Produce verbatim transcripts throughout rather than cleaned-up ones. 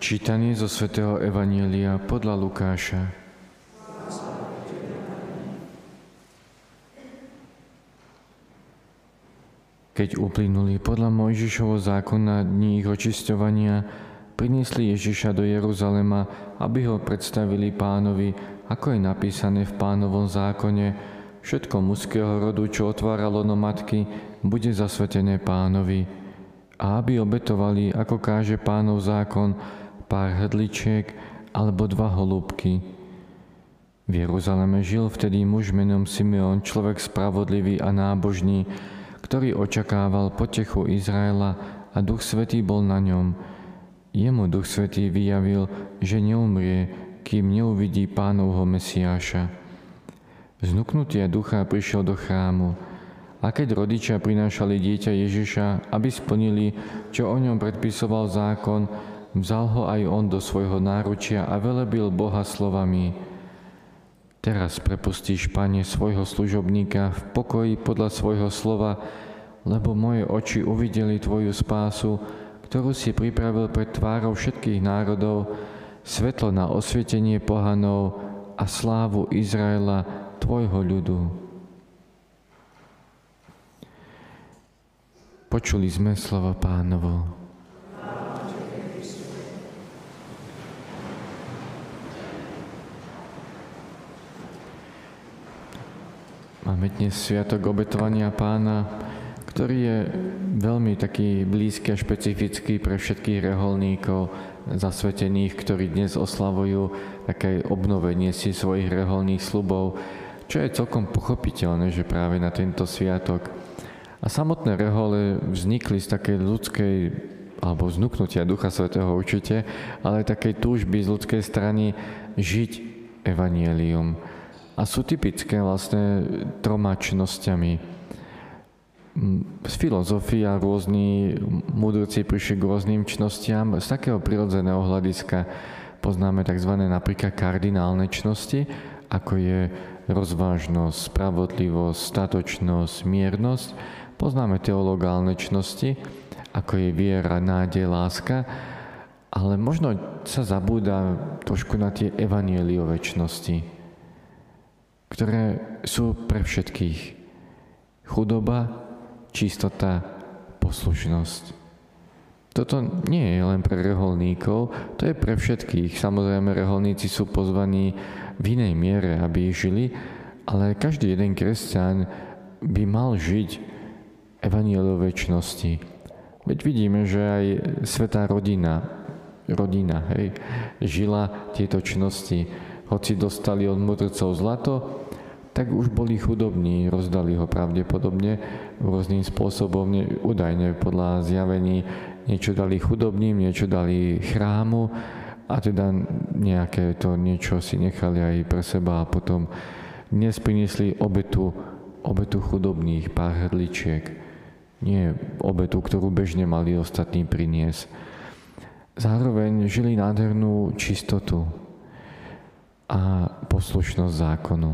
Čítanie zo svätého Evanjelia podľa Lukáša. Keď uplynuli podľa Mojžišovho zákona dni ich očisťovania, priniesli Ježiša do Jeruzalema, aby ho predstavili Pánovi, ako je napísané v Pánovom zákone: všetko mužského rodu, čo otvára lono matky, bude zasvetené Pánovi. A aby obetovali, ako káže Pánov zákon, pár hrdličiek alebo dva holúbky. V Jeruzaleme žil vtedy muž menom Simeon, človek spravodlivý a nábožný, ktorý očakával potechu Izraela a Duch Svätý bol na ňom. Jemu Duch Svätý vyjavil, že neumrie, kým neuvidí Pánovho Mesiáša. Znuknutia ducha prišiel do chrámu. A keď rodičia prinášali dieťa Ježiša, aby splnili, čo o ňom predpisoval zákon, vzal ho aj on do svojho náručia a velebil Boha slovami: Teraz prepustíš, Pane, svojho služobníka v pokoji podľa svojho slova, lebo moje oči uvideli Tvoju spásu, ktorú si pripravil pred tvárou všetkých národov, svetlo na osvietenie pohanov a slávu Izraela, Tvojho ľudu. Počuli sme slovo Pánovo. Máme dnes sviatok obetovania Pána, ktorý je veľmi taký blízky a špecifický pre všetkých reholníkov zasvetených, ktorí dnes oslavujú také obnovenie si svojich reholných sľubov, čo je celkom pochopiteľné, že práve na tento sviatok. A samotné rehole vznikli z takej ľudskej, alebo znuknutia Ducha Svätého určite, ale takej túžby z ľudskej strany žiť evanjelium. A sú typické vlastne troma čnosťami. Z filozofie a rôzni mudrci prišli k rôznym čnostiam. Z takého prirodzeného hľadiska poznáme tzv. Napríklad kardinálne čnosti, ako je rozvážnosť, spravodlivosť, statočnosť, miernosť. Poznáme teologálne čnosti, ako je viera, nádej, láska, ale možno sa zabúda trošku na tie evanjeliové čnosti, ktoré sú pre všetkých. Chudoba, čistota, poslušnosť. Toto nie je len pre reholníkov, to je pre všetkých. Samozrejme, reholníci sú pozvaní v inej miere, aby ich žili, ale každý jeden kresťan by mal žiť evanjeliové čnosti. Veď vidíme, že aj svätá rodina, rodina, hej, žila tieto čnosti. Hoci dostali od mudrcov zlato, tak už boli chudobní, rozdali ho pravdepodobne rôznym spôsobom, údajne podľa zjavení, niečo dali chudobným, niečo dali chrámu a teda nejaké to niečo si nechali aj pre seba a potom dnes priniesli obetu, obetu chudobných, pár hrdličiek. Nie obetu, ktorú bežne mali ostatní priniesť. Zároveň žili nádhernú čistotu a poslušnosť zákonu.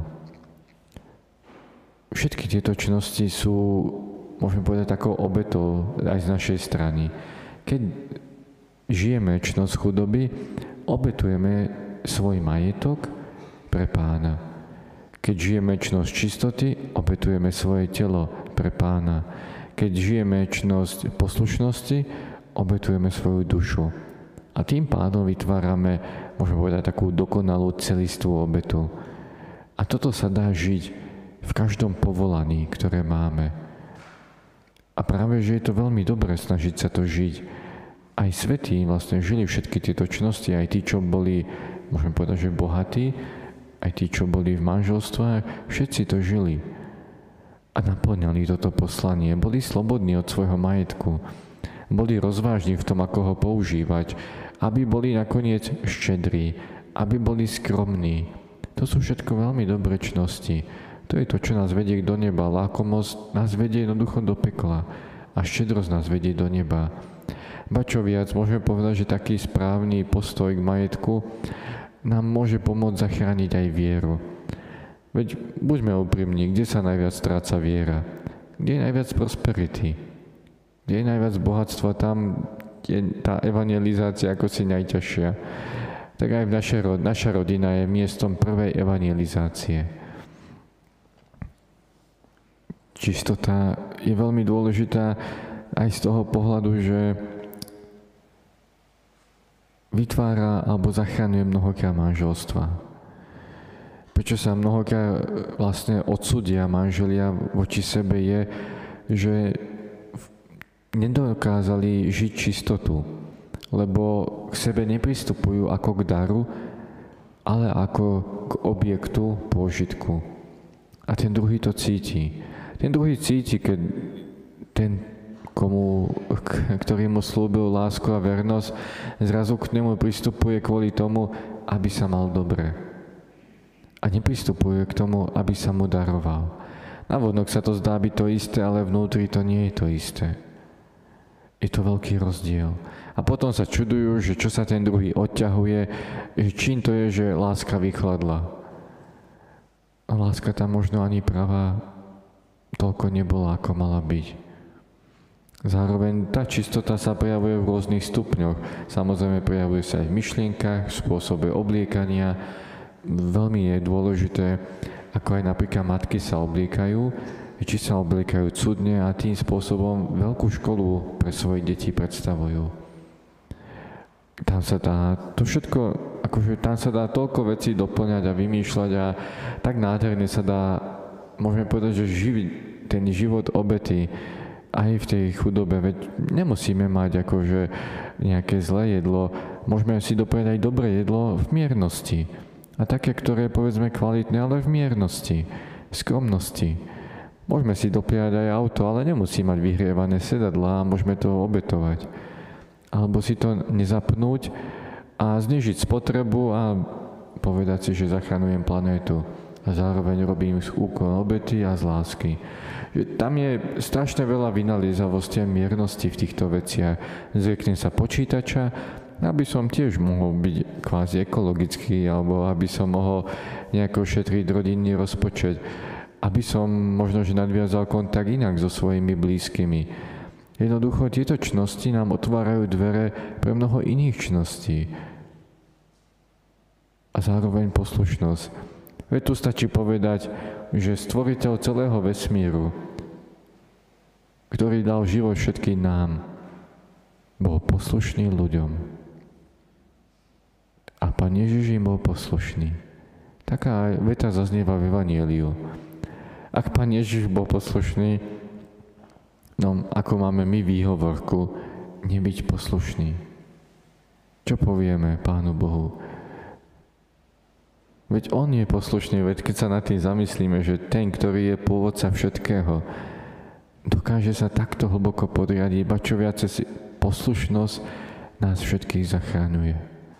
Všetky tieto činnosti sú, môžeme povedať, takou obetou aj z našej strany. Keď žijeme čnosť chudoby, obetujeme svoj majetok pre Pána. Keď žijeme čnosť čistoty, obetujeme svoje telo pre Pána. Keď žijeme čnosť poslušnosti, obetujeme svoju dušu. A tým pádom vytvárame, môžeme povedať, takú dokonalú celistvú obetu. A toto sa dá žiť v každom povolaní, ktoré máme. A práve, že je to veľmi dobré snažiť sa to žiť. Aj svätí vlastne žili všetky tieto čnosti, aj tí, čo boli, môžeme povedať, že bohatí, aj tí, čo boli v manželstvách, všetci to žili. A naplňali toto poslanie, boli slobodní od svojho majetku, boli rozvážni v tom, ako ho používať, aby boli nakoniec štedrí, aby boli skromní. To sú všetko veľmi dobré čnosti. To je to, čo nás vedie do neba. Lákomosť nás vedie jednoducho do pekla a štedrosť nás vedie do neba. Ba čo viac, môžeme povedať, že taký správny postoj k majetku nám môže pomôcť zachrániť aj vieru. Veď buďme úprimní, kde sa najviac stráca viera? Kde je najviac prosperity? Kde je najviac bohatstva? Tam je tá evangelizácia ako si najťažšia. Tak aj naša, naša rodina je miestom prvej evangelizácie. Čistota je veľmi dôležitá aj z toho pohľadu, že vytvára alebo zachraňuje mnohokrát manželstva. Prečo sa mnohokrát vlastne odsúdia manželia voči sebe je, že nedokázali žiť čistotu, lebo k sebe nepristupujú ako k daru, ale ako k objektu pôžitku. A ten druhý to cíti. Ten druhý cíti, keď ten, komu, ktorý mu slúbil lásku a vernosť, zrazu k nemu pristupuje kvôli tomu, aby sa mal dobre. A nepristupuje k tomu, aby sa mu daroval. Navonok sa to zdá byť to isté, ale vnútri to nie je to isté. Je to veľký rozdiel. A potom sa čudujú, že čo sa ten druhý odťahuje, že čím to je, že láska vychladla. A láska tam možno ani pravá toľko nebola, ako mala byť. Zároveň tá čistota sa prejavuje v rôznych stupňoch. Samozrejme prejavuje sa aj v myšlienkach, v spôsobe obliekania. Veľmi je dôležité, ako aj napríklad matky sa obliekajú, či sa obliekajú cudne a tým spôsobom veľkú školu pre svoje deti predstavujú. Tam sa dá to všetko, akože tam sa dá toľko vecí doplňať a vymýšľať a tak nádherne sa dá, môžeme povedať, že živi, ten život obety aj v tej chudobe, veď nemusíme mať akože nejaké zlé jedlo, môžeme si dopriať aj dobré jedlo v miernosti. A také, ktoré je povedzme kvalitné, ale v miernosti, v skromnosti. Môžeme si dopriať aj auto, ale nemusí mať vyhrievané sedadlá a môžeme to obetovať. Alebo si to nezapnúť a znižiť spotrebu a povedať si, že zachraňujem planétu. A zároveň robím úkon obety a z lásky. Tam je strašne veľa vynaliezavosti a miernosti v týchto veciach. Zrieknem sa počítača, aby som tiež mohol byť kvázi ekologický, alebo aby som mohol nejako šetriť rodinný rozpočet, aby som možno, že nadviazal kontakt inak so svojimi blízkymi. Jednoducho tieto čnosti nám otvárajú dvere pre mnoho iných čností. A zároveň poslušnosť. Veď tu stačí povedať, že stvoriteľ celého vesmíru, ktorý dal život všetkým nám, bol poslušný ľuďom. A Pán Ježiš im bol poslušný. Taká veta zaznieva v Evanjeliu. Ak Pán Ježiš bol poslušný, no ako máme my výhovorku, nebyť poslušný. Čo povieme Pánu Bohu? Veď On je poslušný, veď keď sa nad tým zamyslíme, že ten, ktorý je pôvodca všetkého, dokáže sa takto hlboko podriadiť, iba čo viacej si poslušnosť nás všetkých zachraňuje.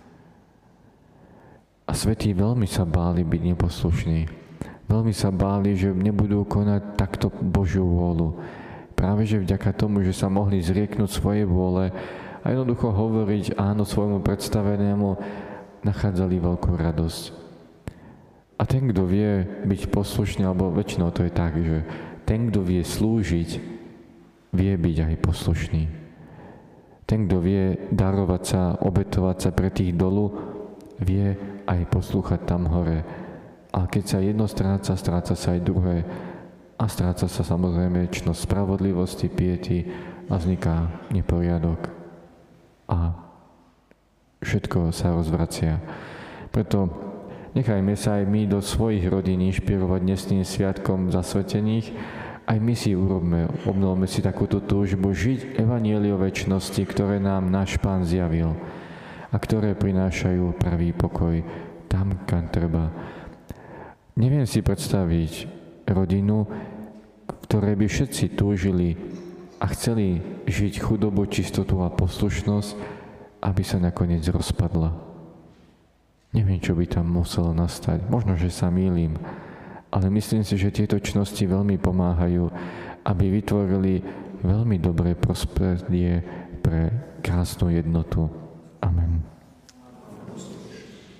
A svätí veľmi sa báli byť neposlušní. Veľmi sa báli, že nebudú konať takto Božiu vôľu. Práve že vďaka tomu, že sa mohli zrieknúť svojej vôle a jednoducho hovoriť áno svojmu predstavenému, nachádzali veľkú radosť. A ten, kto vie byť poslušný, alebo väčšinou to je tak, že ten, kto vie slúžiť, vie byť aj poslušný. Ten, kto vie darovať sa, obetovať sa pre tých dolu, vie aj poslúchať tam hore. A keď sa jedno stráca, stráca sa aj druhé. A stráca sa samozrejme čnosť spravodlivosti, piety a vzniká neporiadok. A všetko sa rozvracia. Preto nechajme sa aj my do svojich rodín inšpirovať dnešným sviatkom zasvetených. Aj my si urobme, obnovme si takúto túžbu žiť evanjeliové čnosti, ktoré nám náš Pán zjavil a ktoré prinášajú pravý pokoj tam, kam treba. Neviem si predstaviť rodinu, ktoré by všetci túžili a chceli žiť chudobu, čistotu a poslušnosť, aby sa nakoniec rozpadla. Neviem, čo by tam muselo nastať. Možno, že sa mýlim, ale myslím si, že tieto čnosti veľmi pomáhajú, aby vytvorili veľmi dobré prostredie pre krásnu jednotu.